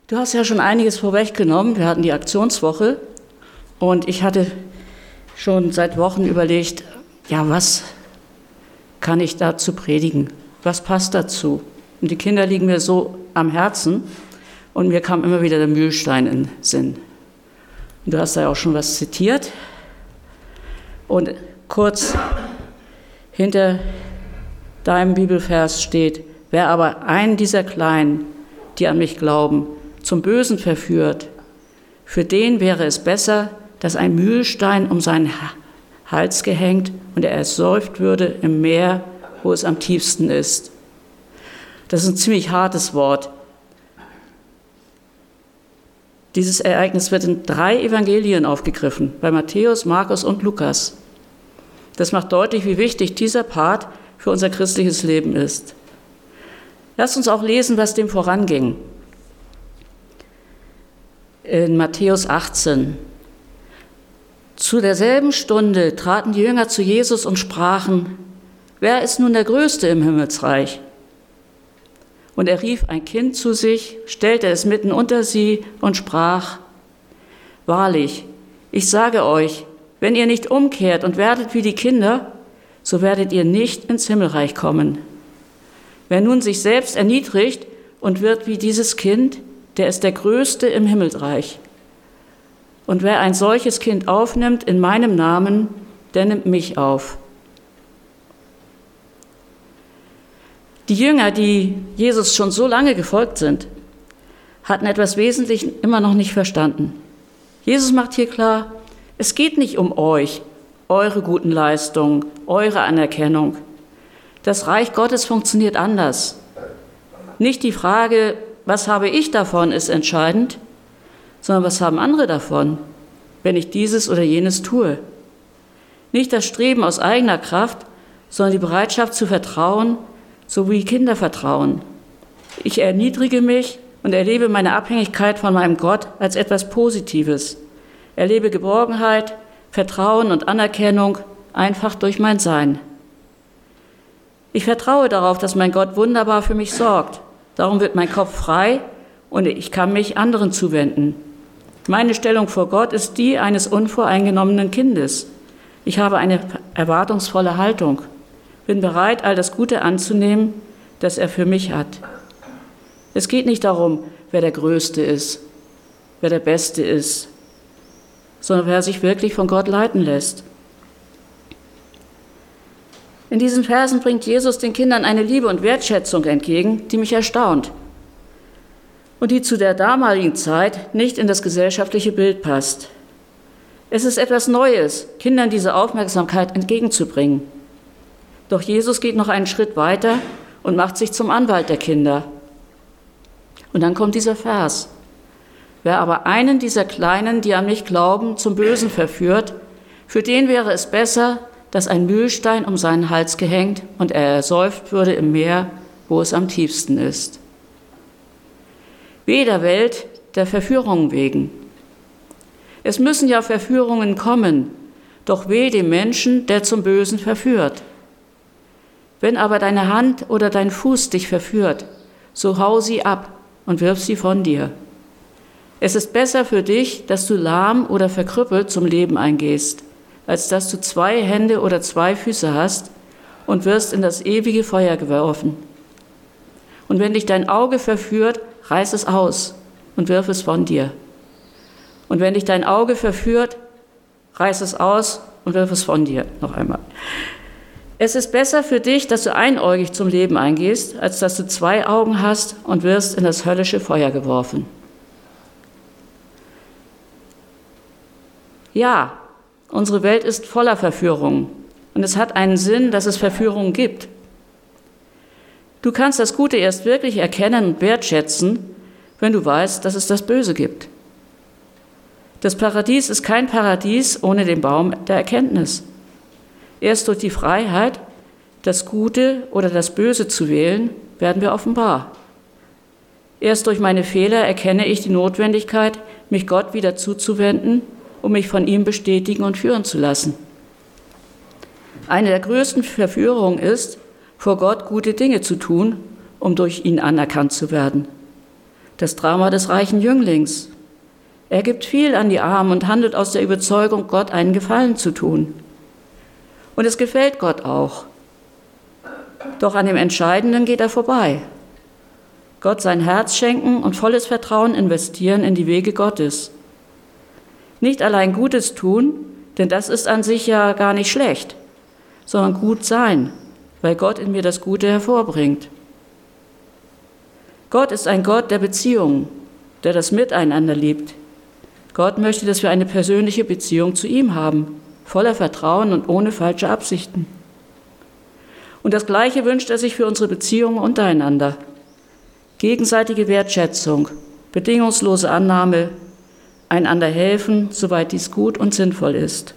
Du hast ja schon einiges vorweggenommen. Wir hatten die Aktionswoche und ich hatte schon seit Wochen überlegt, ja, was kann ich dazu predigen? Was passt dazu? Und die Kinder liegen mir so am Herzen und mir kam immer wieder der Mühlstein in den Sinn. Und du hast da ja auch schon was zitiert. Und kurz hinter deinem Bibelvers steht: Wer aber einen dieser Kleinen, die an mich glauben, zum Bösen verführt, für den wäre es besser, dass ein Mühlstein um seinen Hals gehängt und er ersäuft würde im Meer, wo es am tiefsten ist. Das ist ein ziemlich hartes Wort. Dieses Ereignis wird in 3 Evangelien aufgegriffen, bei Matthäus, Markus und Lukas. Das macht deutlich, wie wichtig dieser Part für unser christliches Leben ist. Lasst uns auch lesen, was dem voranging. In Matthäus 18. Zu derselben Stunde traten die Jünger zu Jesus und sprachen: Wer ist nun der Größte im Himmelsreich? Und er rief ein Kind zu sich, stellte es mitten unter sie und sprach: Wahrlich, ich sage euch, wenn ihr nicht umkehrt und werdet wie die Kinder, so werdet ihr nicht ins Himmelreich kommen. Wer nun sich selbst erniedrigt und wird wie dieses Kind, der ist der Größte im Himmelreich. Und wer ein solches Kind aufnimmt in meinem Namen, der nimmt mich auf. Die Jünger, die Jesus schon so lange gefolgt sind, hatten etwas Wesentliches immer noch nicht verstanden. Jesus macht hier klar, es geht nicht um euch, eure guten Leistungen, eure Anerkennung. Das Reich Gottes funktioniert anders. Nicht die Frage, was habe ich davon, ist entscheidend, sondern was haben andere davon, wenn ich dieses oder jenes tue. Nicht das Streben aus eigener Kraft, sondern die Bereitschaft zu vertrauen, so wie Kinder vertrauen. Ich erniedrige mich und erlebe meine Abhängigkeit von meinem Gott als etwas Positives. Erlebe Geborgenheit, Vertrauen und Anerkennung einfach durch mein Sein. Ich vertraue darauf, dass mein Gott wunderbar für mich sorgt. Darum wird mein Kopf frei und ich kann mich anderen zuwenden. Meine Stellung vor Gott ist die eines unvoreingenommenen Kindes. Ich habe eine erwartungsvolle Haltung, bin bereit, all das Gute anzunehmen, das er für mich hat. Es geht nicht darum, wer der Größte ist, wer der Beste ist, sondern wer sich wirklich von Gott leiten lässt. In diesen Versen bringt Jesus den Kindern eine Liebe und Wertschätzung entgegen, die mich erstaunt und die zu der damaligen Zeit nicht in das gesellschaftliche Bild passt. Es ist etwas Neues, Kindern diese Aufmerksamkeit entgegenzubringen. Doch Jesus geht noch einen Schritt weiter und macht sich zum Anwalt der Kinder. Und dann kommt dieser Vers: Wer aber einen dieser Kleinen, die an mich glauben, zum Bösen verführt, für den wäre es besser, dass ein Mühlstein um seinen Hals gehängt und er ersäuft würde im Meer, wo es am tiefsten ist. Wehe der Welt der Verführungen wegen. Es müssen ja Verführungen kommen, doch wehe dem Menschen, der zum Bösen verführt. Wenn aber deine Hand oder dein Fuß dich verführt, so hau sie ab und wirf sie von dir. Es ist besser für dich, dass du lahm oder verkrüppelt zum Leben eingehst, als dass du 2 Hände oder 2 Füße hast und wirst in das ewige Feuer geworfen. Und wenn dich dein Auge verführt, reiß es aus und wirf es von dir. Und wenn dich dein Auge verführt, reiß es aus und wirf es von dir. Noch einmal. Es ist besser für dich, dass du einäugig zum Leben eingehst, als dass du 2 Augen hast und wirst in das höllische Feuer geworfen. Ja, unsere Welt ist voller Verführungen und es hat einen Sinn, dass es Verführungen gibt. Du kannst das Gute erst wirklich erkennen und wertschätzen, wenn du weißt, dass es das Böse gibt. Das Paradies ist kein Paradies ohne den Baum der Erkenntnis. Erst durch die Freiheit, das Gute oder das Böse zu wählen, werden wir offenbar. Erst durch meine Fehler erkenne ich die Notwendigkeit, mich Gott wieder zuzuwenden, um mich von ihm bestätigen und führen zu lassen. Eine der größten Verführungen ist, vor Gott gute Dinge zu tun, um durch ihn anerkannt zu werden. Das Drama des reichen Jünglings. Er gibt viel an die Armen und handelt aus der Überzeugung, Gott einen Gefallen zu tun. Und es gefällt Gott auch. Doch an dem Entscheidenden geht er vorbei. Gott sein Herz schenken und volles Vertrauen investieren in die Wege Gottes. Nicht allein Gutes tun, denn das ist an sich ja gar nicht schlecht, sondern gut sein, weil Gott in mir das Gute hervorbringt. Gott ist ein Gott der Beziehungen, der das Miteinander liebt. Gott möchte, dass wir eine persönliche Beziehung zu ihm haben, voller Vertrauen und ohne falsche Absichten. Und das Gleiche wünscht er sich für unsere Beziehungen untereinander. Gegenseitige Wertschätzung, bedingungslose Annahme, einander helfen, soweit dies gut und sinnvoll ist.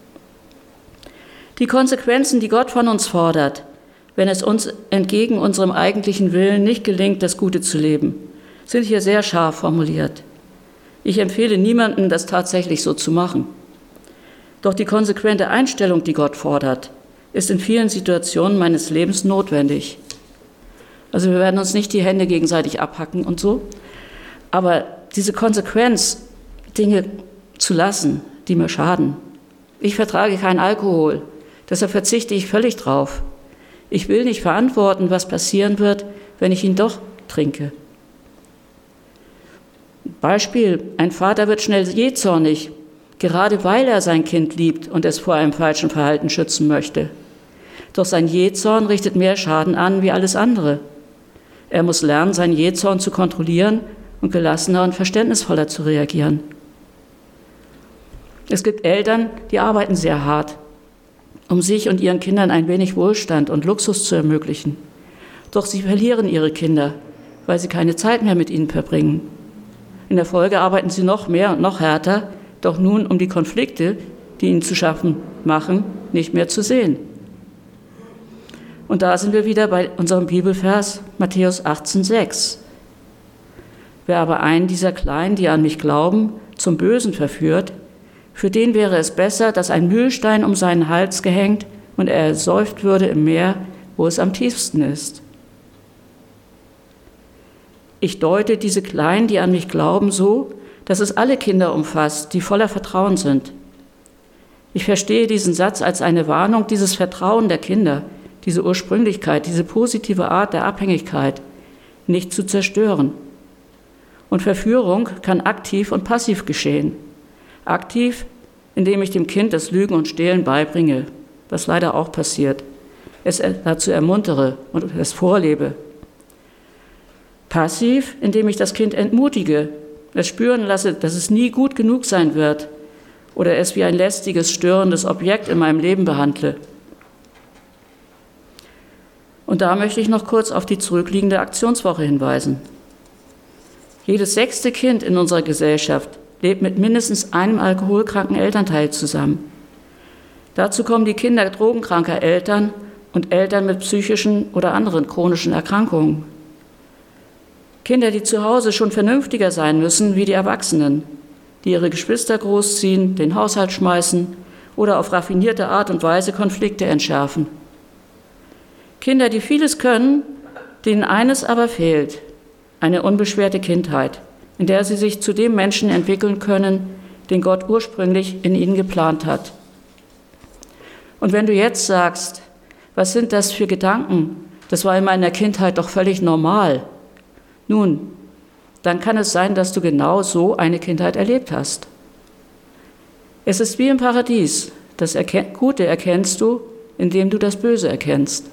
Die Konsequenzen, die Gott von uns fordert, wenn es uns entgegen unserem eigentlichen Willen nicht gelingt, das Gute zu leben, sind hier sehr scharf formuliert. Ich empfehle niemandem, das tatsächlich so zu machen. Doch die konsequente Einstellung, die Gott fordert, ist in vielen Situationen meines Lebens notwendig. Also wir werden uns nicht die Hände gegenseitig abhacken und so, aber diese Konsequenz, Dinge zu lassen, die mir schaden. Ich vertrage keinen Alkohol, deshalb verzichte ich völlig drauf. Ich will nicht verantworten, was passieren wird, wenn ich ihn doch trinke. Beispiel, ein Vater wird schnell jähzornig, gerade weil er sein Kind liebt und es vor einem falschen Verhalten schützen möchte. Doch sein Jähzorn richtet mehr Schaden an wie alles andere. Er muss lernen, seinen Jähzorn zu kontrollieren und gelassener und verständnisvoller zu reagieren. Es gibt Eltern, die arbeiten sehr hart, um sich und ihren Kindern ein wenig Wohlstand und Luxus zu ermöglichen. Doch sie verlieren ihre Kinder, weil sie keine Zeit mehr mit ihnen verbringen. In der Folge arbeiten sie noch mehr und noch härter, doch nun, um die Konflikte, die ihnen zu schaffen machen, nicht mehr zu sehen. Und da sind wir wieder bei unserem Bibelvers Matthäus 18,6. Wer aber einen dieser Kleinen, die an mich glauben, zum Bösen verführt, für den wäre es besser, dass ein Mühlstein um seinen Hals gehängt und er ersäuft würde im Meer, wo es am tiefsten ist. Ich deute diese Kleinen, die an mich glauben, so, dass es alle Kinder umfasst, die voller Vertrauen sind. Ich verstehe diesen Satz als eine Warnung, dieses Vertrauen der Kinder, diese Ursprünglichkeit, diese positive Art der Abhängigkeit nicht zu zerstören. Und Verführung kann aktiv und passiv geschehen. Aktiv, indem ich dem Kind das Lügen und Stehlen beibringe, was leider auch passiert, es dazu ermuntere und es vorlebe. Passiv, indem ich das Kind entmutige, es spüren lasse, dass es nie gut genug sein wird oder es wie ein lästiges, störendes Objekt in meinem Leben behandle. Und da möchte ich noch kurz auf die zurückliegende Aktionswoche hinweisen. Jedes 6. Kind in unserer Gesellschaft lebt mit mindestens einem alkoholkranken Elternteil zusammen. Dazu kommen die Kinder drogenkranker Eltern und Eltern mit psychischen oder anderen chronischen Erkrankungen. Kinder, die zu Hause schon vernünftiger sein müssen wie die Erwachsenen, die ihre Geschwister großziehen, den Haushalt schmeißen oder auf raffinierte Art und Weise Konflikte entschärfen. Kinder, die vieles können, denen eines aber fehlt, eine unbeschwerte Kindheit, in der sie sich zu dem Menschen entwickeln können, den Gott ursprünglich in ihnen geplant hat. Und wenn du jetzt sagst, was sind das für Gedanken? Das war in meiner Kindheit doch völlig normal. Nun, dann kann es sein, dass du genau so eine Kindheit erlebt hast. Es ist wie im Paradies. Das Gute erkennst du, indem du das Böse erkennst.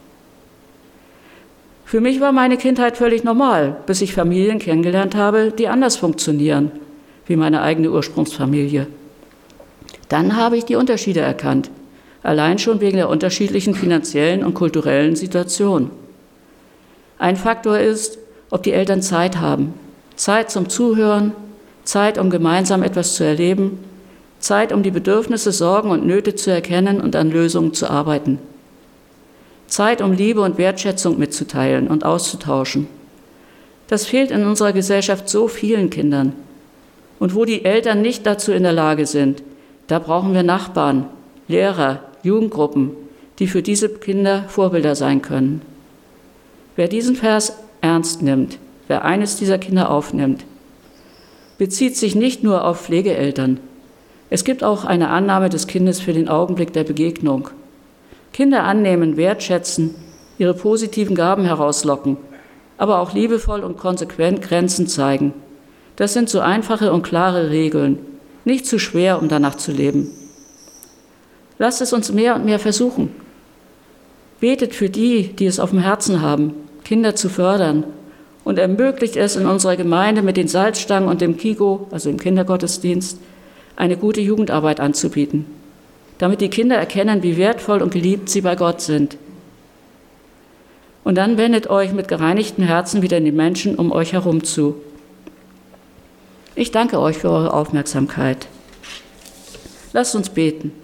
Für mich war meine Kindheit völlig normal, bis ich Familien kennengelernt habe, die anders funktionieren, wie meine eigene Ursprungsfamilie. Dann habe ich die Unterschiede erkannt, allein schon wegen der unterschiedlichen finanziellen und kulturellen Situation. Ein Faktor ist, ob die Eltern Zeit haben. Zeit zum Zuhören, Zeit, um gemeinsam etwas zu erleben, Zeit, um die Bedürfnisse, Sorgen und Nöte zu erkennen und an Lösungen zu arbeiten. Zeit, um Liebe und Wertschätzung mitzuteilen und auszutauschen. Das fehlt in unserer Gesellschaft so vielen Kindern. Und wo die Eltern nicht dazu in der Lage sind, da brauchen wir Nachbarn, Lehrer, Jugendgruppen, die für diese Kinder Vorbilder sein können. Wer diesen Vers ernst nimmt, wer eines dieser Kinder aufnimmt, bezieht sich nicht nur auf Pflegeeltern. Es gibt auch eine Annahme des Kindes für den Augenblick der Begegnung. Kinder annehmen, wertschätzen, ihre positiven Gaben herauslocken, aber auch liebevoll und konsequent Grenzen zeigen. Das sind so einfache und klare Regeln, nicht zu schwer, um danach zu leben. Lasst es uns mehr und mehr versuchen. Betet für die, die es auf dem Herzen haben, Kinder zu fördern, und ermöglicht es in unserer Gemeinde mit den Salzstangen und dem Kigo, also im Kindergottesdienst, eine gute Jugendarbeit anzubieten, damit die Kinder erkennen, wie wertvoll und geliebt sie bei Gott sind. Und dann wendet euch mit gereinigtem Herzen wieder den Menschen um euch herum zu. Ich danke euch für eure Aufmerksamkeit. Lasst uns beten.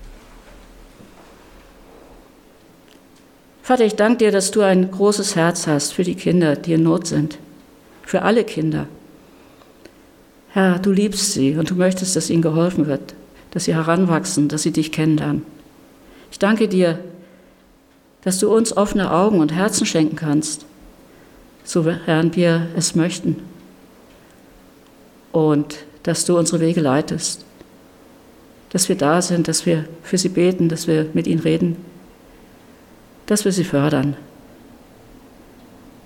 Vater, ich danke dir, dass du ein großes Herz hast für die Kinder, die in Not sind, für alle Kinder. Herr, du liebst sie und du möchtest, dass ihnen geholfen wird, dass sie heranwachsen, dass sie dich kennenlernen. Ich danke dir, dass du uns offene Augen und Herzen schenken kannst, sofern wir es möchten. Und dass du unsere Wege leitest, dass wir da sind, dass wir für sie beten, dass wir mit ihnen reden, dass wir sie fördern.